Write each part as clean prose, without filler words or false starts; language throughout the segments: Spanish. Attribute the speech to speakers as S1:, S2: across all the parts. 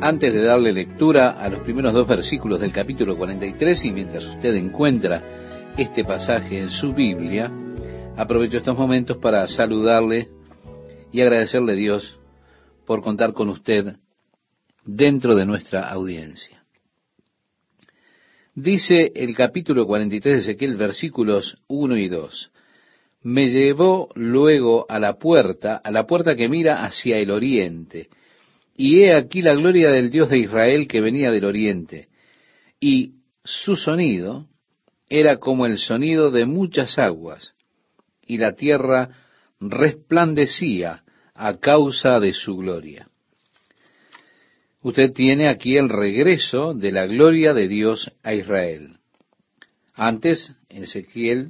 S1: Antes de darle lectura a los primeros dos versículos del capítulo 43, y mientras usted encuentra este pasaje en su Biblia, aprovecho estos momentos para saludarle y agradecerle a Dios por contar con usted dentro de nuestra audiencia. Dice el capítulo 43 de Ezequiel, versículos 1 y 2. Me llevó luego a la puerta que mira hacia el oriente, y he aquí la gloria del Dios de Israel que venía del oriente, y su sonido era como el sonido de muchas aguas, y la tierra resplandecía a causa de su gloria. Usted tiene aquí el regreso de la gloria de Dios a Israel. Antes, en Ezequiel,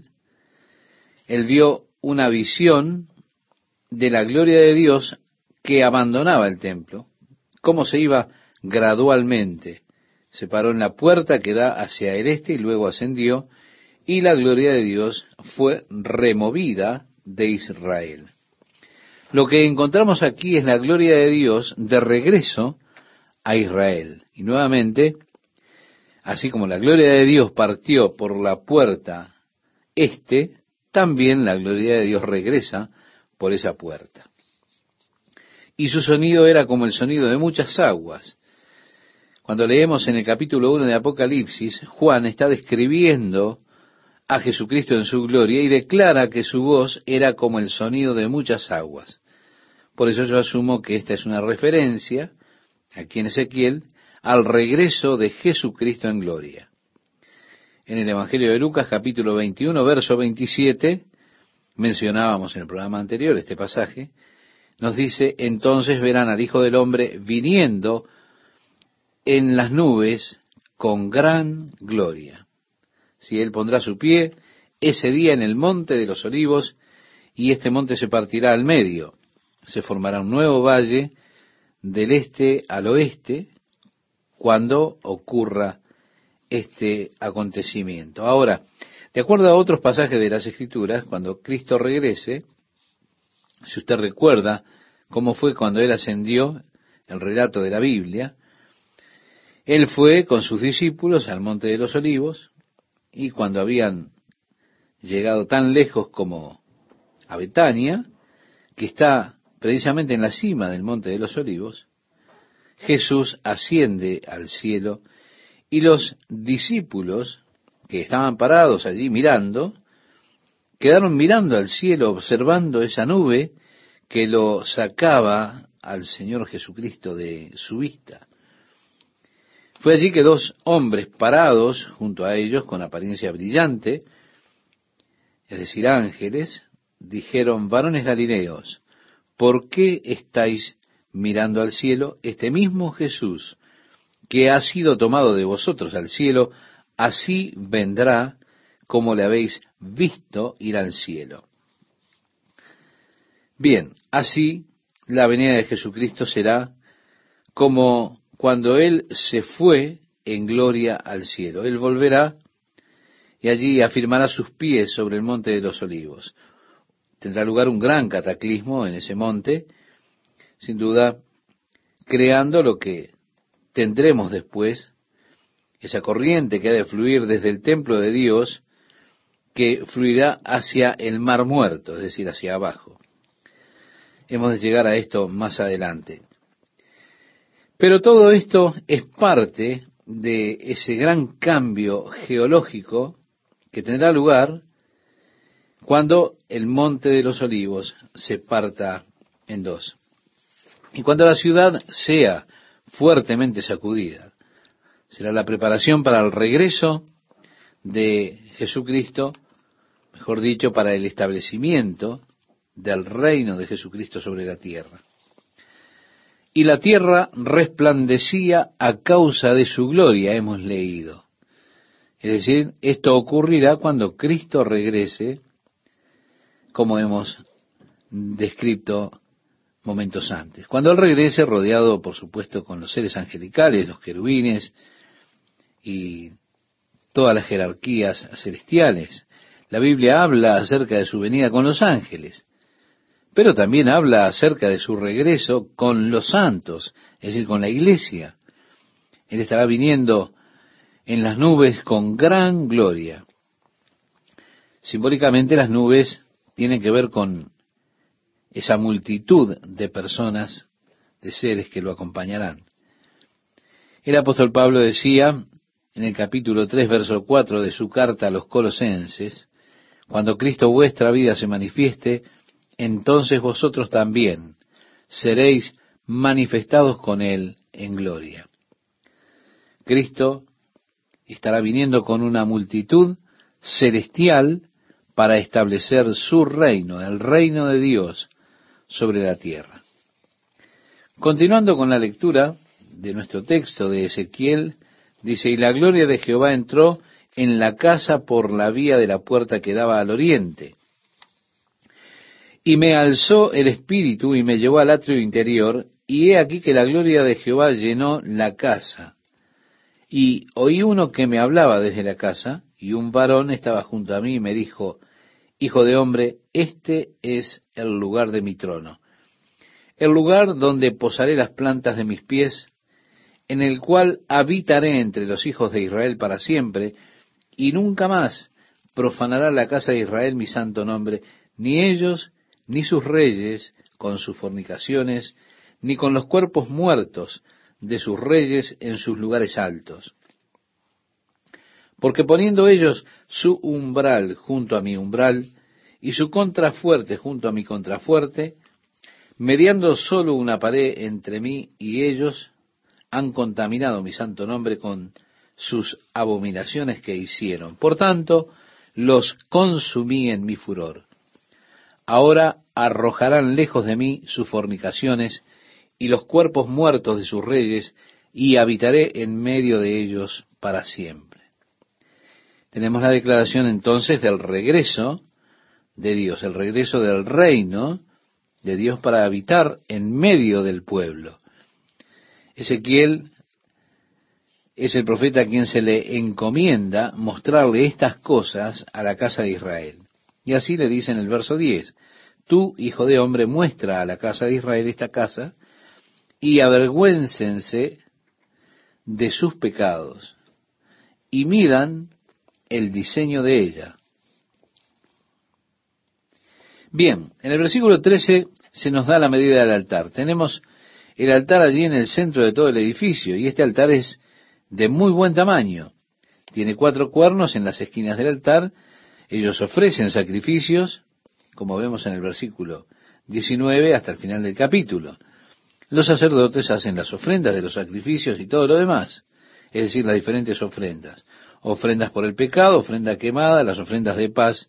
S1: él vio una visión de la gloria de Dios que abandonaba el templo, cómo se iba gradualmente. Se paró en la puerta que da hacia el este y luego ascendió, y la gloria de Dios fue removida de Israel. Lo que encontramos aquí es la gloria de Dios de regreso a Israel. Y nuevamente, así como la gloria de Dios partió por la puerta este, también la gloria de Dios regresa por esa puerta. Y su sonido era como el sonido de muchas aguas. Cuando leemos en el capítulo 1 de Apocalipsis, Juan está describiendo a Jesucristo en su gloria y declara que su voz era como el sonido de muchas aguas. Por eso yo asumo que esta es una referencia, aquí en Ezequiel, al regreso de Jesucristo en gloria. En el Evangelio de Lucas, capítulo 21, verso 27, mencionábamos en el programa anterior este pasaje, nos dice, entonces verán al Hijo del Hombre viniendo en las nubes con gran gloria. Si él pondrá su pie ese día en el monte de los olivos, y este monte se partirá al medio. Se formará un nuevo valle del este al oeste cuando ocurra este acontecimiento. Ahora, de acuerdo a otros pasajes de las Escrituras, cuando Cristo regrese, si usted recuerda cómo fue cuando Él ascendió, el relato de la Biblia, Él fue con sus discípulos al Monte de los Olivos, y cuando habían llegado tan lejos como a Betania, que está precisamente en la cima del Monte de los Olivos, Jesús asciende al cielo, y los discípulos que estaban parados allí mirando, quedaron mirando al cielo, observando esa nube que lo sacaba al Señor Jesucristo de su vista. Fue allí que dos hombres parados junto a ellos, con apariencia brillante, es decir, ángeles, dijeron, varones galileos, ¿por qué estáis mirando al cielo? Este mismo Jesús, que ha sido tomado de vosotros al cielo, así vendrá como le habéis visto ir al cielo. Bien, así la venida de Jesucristo será como cuando Él se fue en gloria al cielo. Él volverá y allí afirmará sus pies sobre el monte de los olivos. Tendrá lugar un gran cataclismo en ese monte, sin duda, creando lo que tendremos después, esa corriente que ha de fluir desde el templo de Dios, que fluirá hacia el mar muerto, es decir, hacia abajo. Hemos de llegar a esto más adelante. Pero todo esto es parte de ese gran cambio geológico que tendrá lugar cuando el Monte de los Olivos se parta en dos. Y cuando la ciudad sea fuertemente sacudida, será la preparación para el regreso de Jesucristo, mejor dicho, para el establecimiento del reino de Jesucristo sobre la tierra. Y la tierra resplandecía a causa de su gloria, hemos leído. Es decir, esto ocurrirá cuando Cristo regrese, como hemos descrito momentos antes. Cuando Él regrese, rodeado, por supuesto, con los seres angelicales, los querubines y todas las jerarquías celestiales. La Biblia habla acerca de su venida con los ángeles, pero también habla acerca de su regreso con los santos, es decir, con la iglesia. Él estará viniendo en las nubes con gran gloria. Simbólicamente las nubes tienen que ver con esa multitud de personas, de seres que lo acompañarán. El apóstol Pablo decía en el capítulo 3, verso 4 de su carta a los Colosenses: cuando Cristo vuestra vida se manifieste, entonces vosotros también seréis manifestados con Él en gloria. Cristo estará viniendo con una multitud celestial para establecer su reino, el reino de Dios sobre la tierra. Continuando con la lectura de nuestro texto de Ezequiel, dice: y la gloria de Jehová entró en la casa por la vía de la puerta que daba al oriente. Y me alzó el espíritu y me llevó al atrio interior, y he aquí que la gloria de Jehová llenó la casa. Y oí uno que me hablaba desde la casa, y un varón estaba junto a mí y me dijo: hijo de hombre, este es el lugar de mi trono, el lugar donde posaré las plantas de mis pies, en el cual habitaré entre los hijos de Israel para siempre, y nunca más profanará la casa de Israel mi santo nombre, ni ellos, ni sus reyes, con sus fornicaciones, ni con los cuerpos muertos de sus reyes en sus lugares altos. Porque poniendo ellos su umbral junto a mi umbral, y su contrafuerte junto a mi contrafuerte, mediando solo una pared entre mí y ellos, han contaminado mi santo nombre con sus abominaciones que hicieron. Por tanto, los consumí en mi furor. Ahora arrojarán lejos de mí sus fornicaciones y los cuerpos muertos de sus reyes, y habitaré en medio de ellos para siempre. Tenemos la declaración entonces del regreso de Dios, el regreso del reino de Dios para habitar en medio del pueblo. Ezequiel es el profeta a quien se le encomienda mostrarle estas cosas a la casa de Israel. Y así le dice en el verso 10, tú, hijo de hombre, muestra a la casa de Israel esta casa, y avergüéncense de sus pecados, y midan el diseño de ella. Bien, en el versículo 13 se nos da la medida del altar. Tenemos el altar allí en el centro de todo el edificio, y este altar es de muy buen tamaño. Tiene 4 cuernos en las esquinas del altar. Ellos ofrecen sacrificios, como vemos en el versículo 19 hasta el final del capítulo. Los sacerdotes hacen las ofrendas de los sacrificios y todo lo demás, es decir, las diferentes ofrendas. Ofrendas por el pecado, ofrenda quemada, las ofrendas de paz.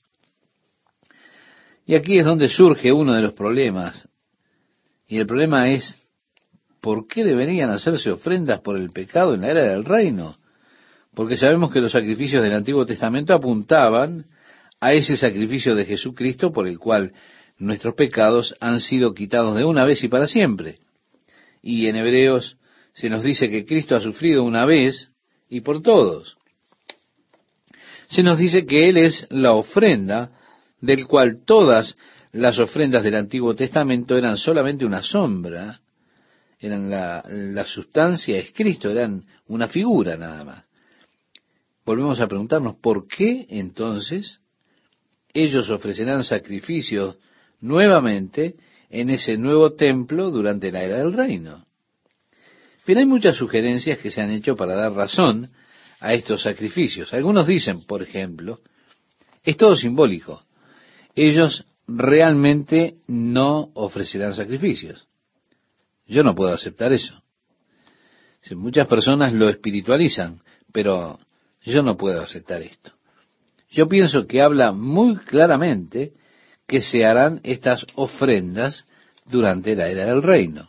S1: Y aquí es donde surge uno de los problemas. Y el problema es, ¿por qué deberían hacerse ofrendas por el pecado en la era del reino? Porque sabemos que los sacrificios del Antiguo Testamento apuntaban a ese sacrificio de Jesucristo por el cual nuestros pecados han sido quitados de una vez y para siempre. Y en Hebreos se nos dice que Cristo ha sufrido una vez y por todos. Se nos dice que Él es la ofrenda del cual todas las ofrendas del Antiguo Testamento eran solamente una sombra, eran la sustancia es Cristo, eran una figura nada más. Volvemos a preguntarnos, ¿por qué entonces ellos ofrecerán sacrificios nuevamente en ese nuevo templo durante la era del reino? Bien, hay muchas sugerencias que se han hecho para dar razón a estos sacrificios. Algunos dicen, por ejemplo, es todo simbólico. Ellos realmente no ofrecerán sacrificios. Yo no puedo aceptar eso. Muchas personas lo espiritualizan, pero yo no puedo aceptar esto. Yo pienso que habla muy claramente que se harán estas ofrendas durante la era del reino.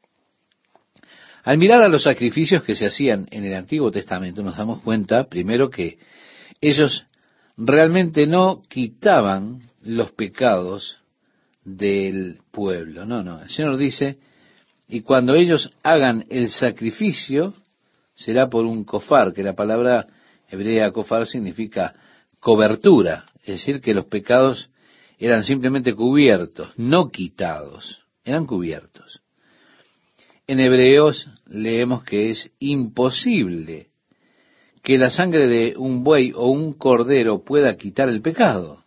S1: Al mirar a los sacrificios que se hacían en el Antiguo Testamento, nos damos cuenta, primero, que ellos realmente no quitaban los pecados del pueblo. No. El Señor dice, y cuando ellos hagan el sacrificio, será por un kofar, que la palabra hebrea kofar significa cobertura, es decir, que los pecados eran simplemente cubiertos, no quitados, eran cubiertos. En Hebreos leemos que es imposible que la sangre de un buey o un cordero pueda quitar el pecado.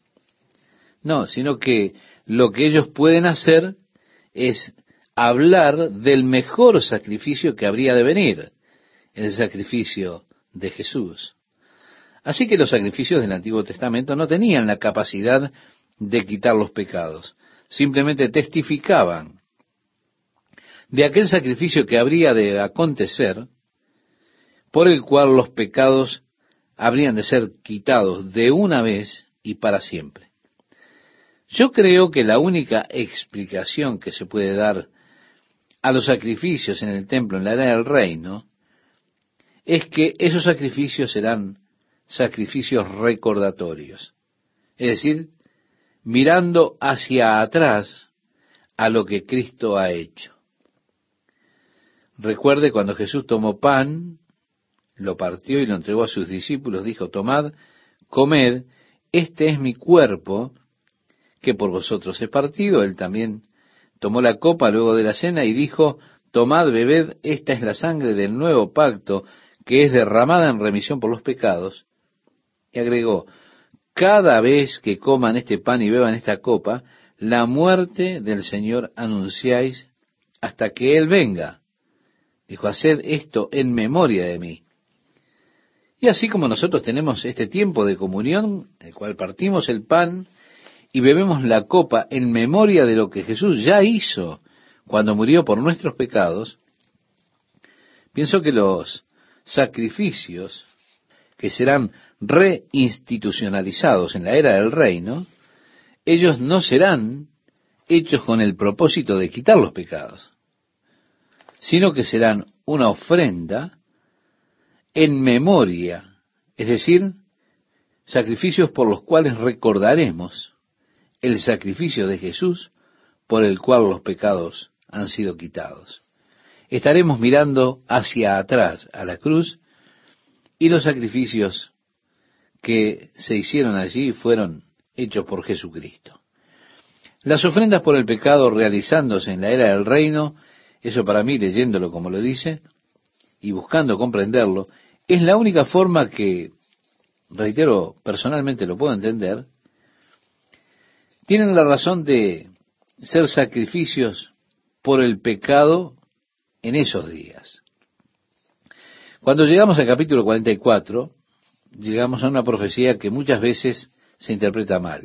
S1: No, sino que lo que ellos pueden hacer es hablar del mejor sacrificio que habría de venir, el sacrificio de Jesús. Así que los sacrificios del Antiguo Testamento no tenían la capacidad de quitar los pecados, simplemente testificaban de aquel sacrificio que habría de acontecer, por el cual los pecados habrían de ser quitados de una vez y para siempre. Yo creo que la única explicación que se puede dar a los sacrificios en el templo en la era del reino es que esos sacrificios serán sacrificios recordatorios. Es decir, mirando hacia atrás a lo que Cristo ha hecho. Recuerde cuando Jesús tomó pan, lo partió y lo entregó a sus discípulos, dijo: tomad, comed, este es mi cuerpo, que por vosotros he partido. Él también tomó la copa luego de la cena y dijo: tomad, bebed, esta es la sangre del nuevo pacto, que es derramada en remisión por los pecados. Y agregó: cada vez que coman este pan y beban esta copa, la muerte del Señor anunciáis hasta que Él venga. Dijo: haced esto en memoria de mí. Y así como nosotros tenemos este tiempo de comunión, en el cual partimos el pan y bebemos la copa en memoria de lo que Jesús ya hizo cuando murió por nuestros pecados, pienso que los sacrificios que serán reinstitucionalizados en la era del reino, ellos no serán hechos con el propósito de quitar los pecados, sino que serán una ofrenda en memoria, es decir, sacrificios por los cuales recordaremos el sacrificio de Jesús por el cual los pecados han sido quitados. Estaremos mirando hacia atrás a la cruz y los sacrificios que se hicieron allí fueron hechos por Jesucristo. Las ofrendas por el pecado realizándose en la era del reino, eso para mí, leyéndolo como lo dice y buscando comprenderlo, es la única forma que, reitero, personalmente lo puedo entender. Tienen la razón de ser sacrificios por el pecado en esos días. Cuando llegamos al capítulo 44, llegamos a una profecía que muchas veces se interpreta mal.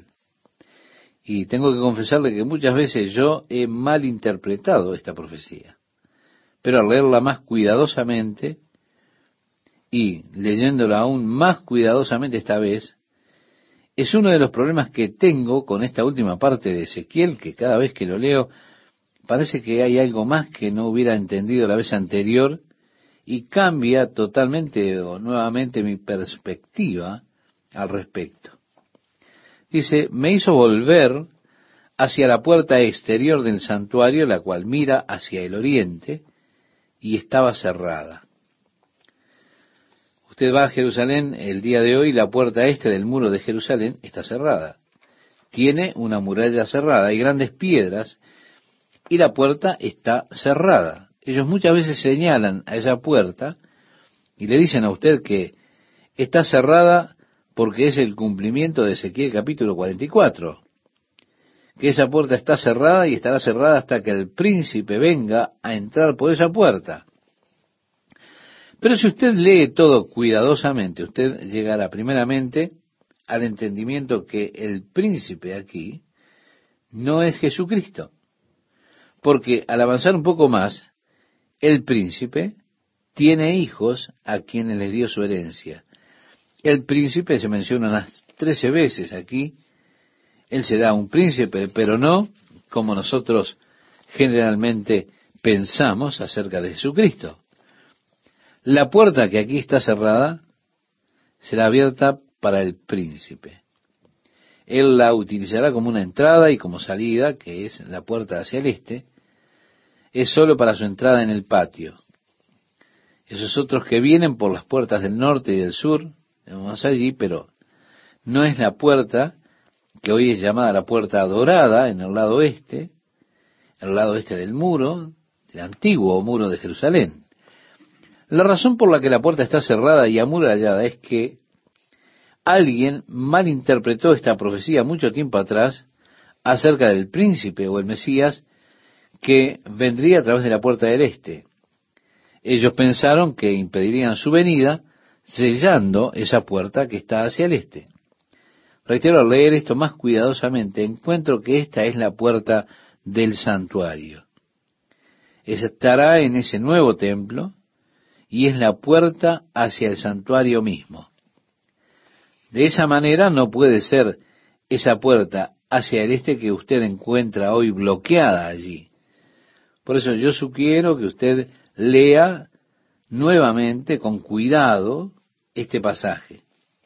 S1: Y tengo que confesarle que muchas veces yo he malinterpretado esta profecía. Pero al leerla más cuidadosamente y leyéndola aún más cuidadosamente esta vez, es uno de los problemas que tengo con esta última parte de Ezequiel, que cada vez que lo leo parece que hay algo más que no hubiera entendido la vez anterior y cambia totalmente o nuevamente mi perspectiva al respecto. Dice: me hizo volver hacia la puerta exterior del santuario, la cual mira hacia el oriente, y estaba cerrada. Usted va a Jerusalén el día de hoy, la puerta este del muro de Jerusalén está cerrada. Tiene una muralla cerrada, hay grandes piedras, y la puerta está cerrada. Ellos muchas veces señalan a esa puerta y le dicen a usted que está cerrada porque es el cumplimiento de Ezequiel capítulo 44, que esa puerta está cerrada y estará cerrada hasta que el príncipe venga a entrar por esa puerta. Pero si usted lee todo cuidadosamente, usted llegará primeramente al entendimiento que el príncipe aquí no es Jesucristo. Porque al avanzar un poco más, el príncipe tiene hijos a quienes les dio su herencia. El príncipe se menciona unas 13 veces aquí. Él será un príncipe, pero no como nosotros generalmente pensamos acerca de Jesucristo. La puerta que aquí está cerrada será abierta para el príncipe. Él la utilizará como una entrada y como salida, que es la puerta hacia el este. Es solo para su entrada en el patio. Esos otros que vienen por las puertas del norte y del sur, vamos allí, pero no es la puerta que hoy es llamada la puerta dorada en el lado este del muro, del antiguo muro de Jerusalén. La razón por la que la puerta está cerrada y amurallada es que alguien malinterpretó esta profecía mucho tiempo atrás acerca del príncipe o el Mesías que vendría a través de la puerta del este. Ellos pensaron que impedirían su venida sellando esa puerta que está hacia el este. Reitero, al leer esto más cuidadosamente, encuentro que esta es la puerta del santuario. Estará en ese nuevo templo y es la puerta hacia el santuario mismo. De esa manera no puede ser esa puerta hacia el este que usted encuentra hoy bloqueada allí. Por eso yo sugiero que usted lea nuevamente con cuidado este pasaje.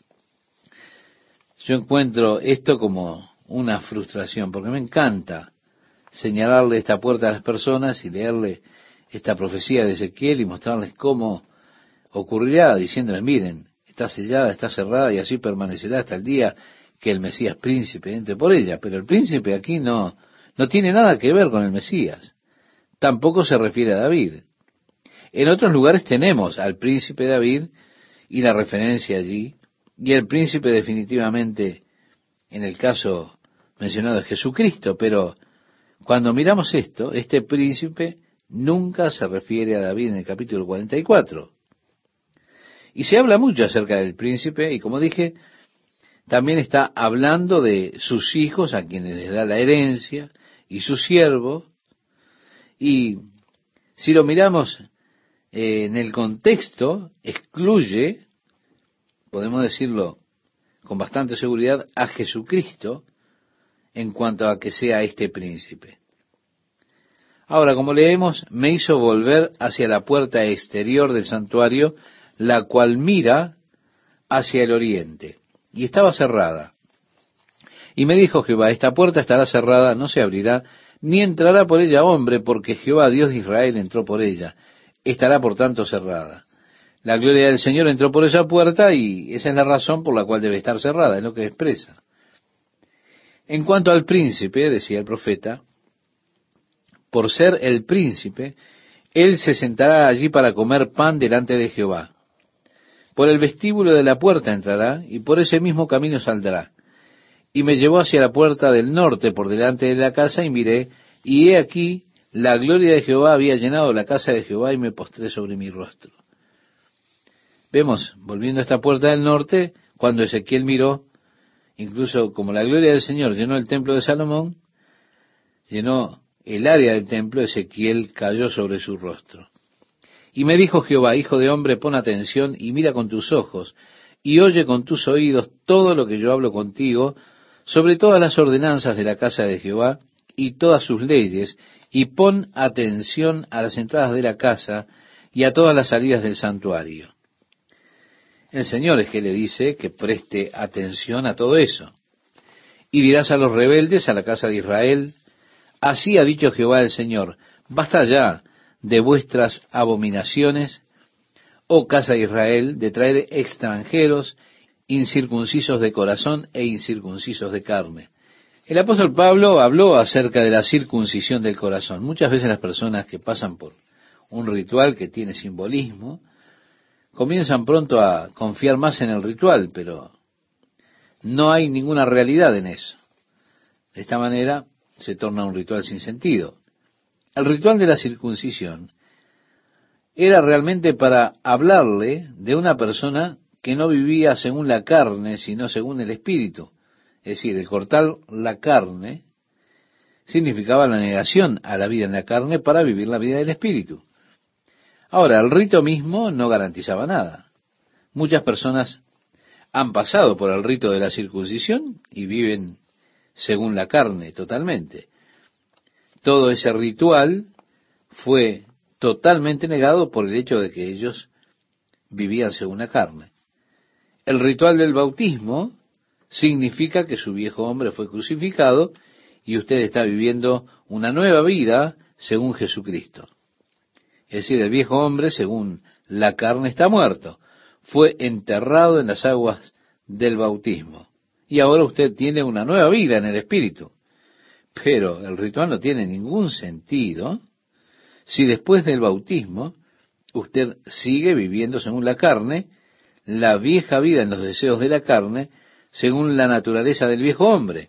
S1: Yo encuentro esto como una frustración, porque me encanta señalarle esta puerta a las personas y leerle esta profecía de Ezequiel y mostrarles cómo ocurrirá, diciéndoles, miren, está sellada, está cerrada y así permanecerá hasta el día que el Mesías príncipe entre por ella. Pero el príncipe aquí no tiene nada que ver con el Mesías. Tampoco se refiere a David. En otros lugares tenemos al príncipe David y la referencia allí, y el príncipe definitivamente, en el caso mencionado, es Jesucristo, pero cuando miramos esto, este príncipe nunca se refiere a David en el capítulo 44. Y se habla mucho acerca del príncipe, y como dije, también está hablando de sus hijos, a quienes les da la herencia, y sus siervos, y si lo miramos en el contexto, excluye, podemos decirlo con bastante seguridad, a Jesucristo en cuanto a que sea este príncipe. Ahora, como leemos, me hizo volver hacia la puerta exterior del santuario, la cual mira hacia el oriente, y estaba cerrada. Y me dijo Jehová, esta puerta estará cerrada, no se abrirá, ni entrará por ella hombre, porque Jehová, Dios de Israel, entró por ella. Estará por tanto cerrada. La gloria del Señor entró por esa puerta y esa es la razón por la cual debe estar cerrada, es lo que expresa. En cuanto al príncipe, decía el profeta, por ser el príncipe, él se sentará allí para comer pan delante de Jehová. Por el vestíbulo de la puerta entrará y por ese mismo camino saldrá. Y me llevó hacia la puerta del norte por delante de la casa y miré, y he aquí, la gloria de Jehová había llenado la casa de Jehová y me postré sobre mi rostro. Vemos, volviendo a esta puerta del norte, cuando Ezequiel miró, incluso como la gloria del Señor llenó el templo de Salomón, llenó el área del templo, Ezequiel cayó sobre su rostro. Y me dijo Jehová, hijo de hombre, pon atención y mira con tus ojos, y oye con tus oídos todo lo que yo hablo contigo, sobre todas las ordenanzas de la casa de Jehová, y todas sus leyes, y pon atención a las entradas de la casa, y a todas las salidas del santuario. El Señor es que le dice que preste atención a todo eso. Y dirás a los rebeldes, a la casa de Israel, así ha dicho Jehová el Señor, basta ya de vuestras abominaciones, oh casa de Israel, de traer extranjeros, incircuncisos de corazón e incircuncisos de carne. El apóstol Pablo habló acerca de la circuncisión del corazón. Muchas veces las personas que pasan por un ritual que tiene simbolismo, comienzan pronto a confiar más en el ritual, pero no hay ninguna realidad en eso. De esta manera se torna un ritual sin sentido. El ritual de la circuncisión era realmente para hablarle de una persona que no vivía según la carne, sino según el espíritu. Es decir, el cortar la carne significaba la negación a la vida en la carne para vivir la vida del espíritu. Ahora, el rito mismo no garantizaba nada. Muchas personas han pasado por el rito de la circuncisión y viven según la carne totalmente. Todo ese ritual fue totalmente negado por el hecho de que ellos vivían según la carne. El ritual del bautismo significa que su viejo hombre fue crucificado y usted está viviendo una nueva vida según Jesucristo. Es decir, el viejo hombre, según la carne, está muerto. Fue enterrado en las aguas del bautismo. Y ahora usted tiene una nueva vida en el Espíritu. Pero el ritual no tiene ningún sentido si después del bautismo usted sigue viviendo según la carne, la vieja vida en los deseos de la carne, según la naturaleza del viejo hombre.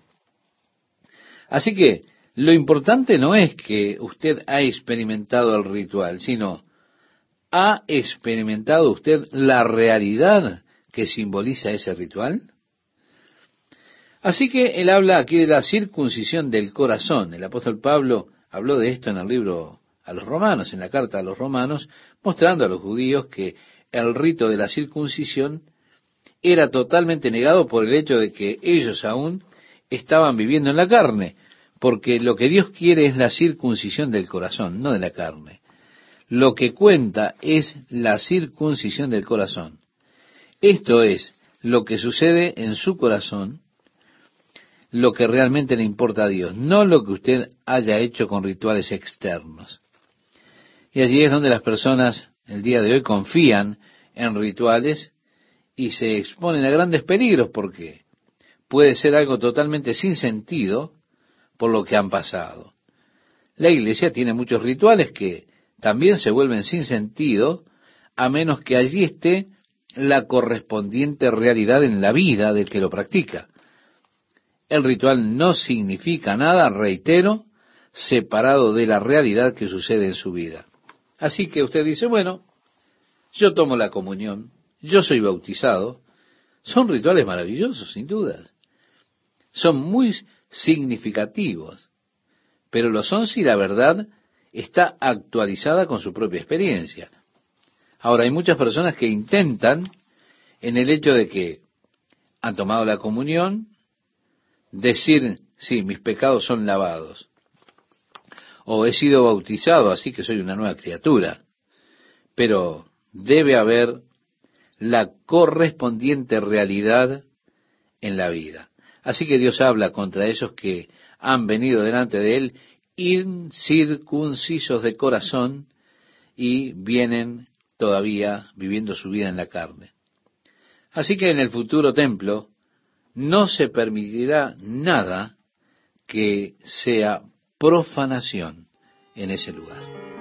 S1: Así que lo importante no es que usted ha experimentado el ritual, sino ¿ha experimentado usted la realidad que simboliza ese ritual? Así que él habla aquí de la circuncisión del corazón. El apóstol Pablo habló de esto en el libro a los romanos, en la carta a los romanos, mostrando a los judíos que el rito de la circuncisión era totalmente negado por el hecho de que ellos aún estaban viviendo en la carne, porque lo que Dios quiere es la circuncisión del corazón, no de la carne. Lo que cuenta es la circuncisión del corazón. Esto es lo que sucede en su corazón, lo que realmente le importa a Dios, no lo que usted haya hecho con rituales externos. Y allí es donde las personas el día de hoy confían en rituales y se exponen a grandes peligros, porque puede ser algo totalmente sin sentido por lo que han pasado. La iglesia tiene muchos rituales que también se vuelven sin sentido a menos que allí esté la correspondiente realidad en la vida del que lo practica. El ritual no significa nada, reitero, separado de la realidad que sucede en su vida. Así que usted dice, bueno, yo tomo la comunión, yo soy bautizado. Son rituales maravillosos, sin duda. Son muy significativos, pero lo son si la verdad está actualizada con su propia experiencia. Ahora, hay muchas personas que intentan, en el hecho de que han tomado la comunión, decir, sí, mis pecados son lavados, o he sido bautizado, así que soy una nueva criatura, pero debe haber la correspondiente realidad en la vida. Así que Dios habla contra esos que han venido delante de Él incircuncisos de corazón y vienen todavía viviendo su vida en la carne. Así que en el futuro templo no se permitirá nada que sea profanación en ese lugar.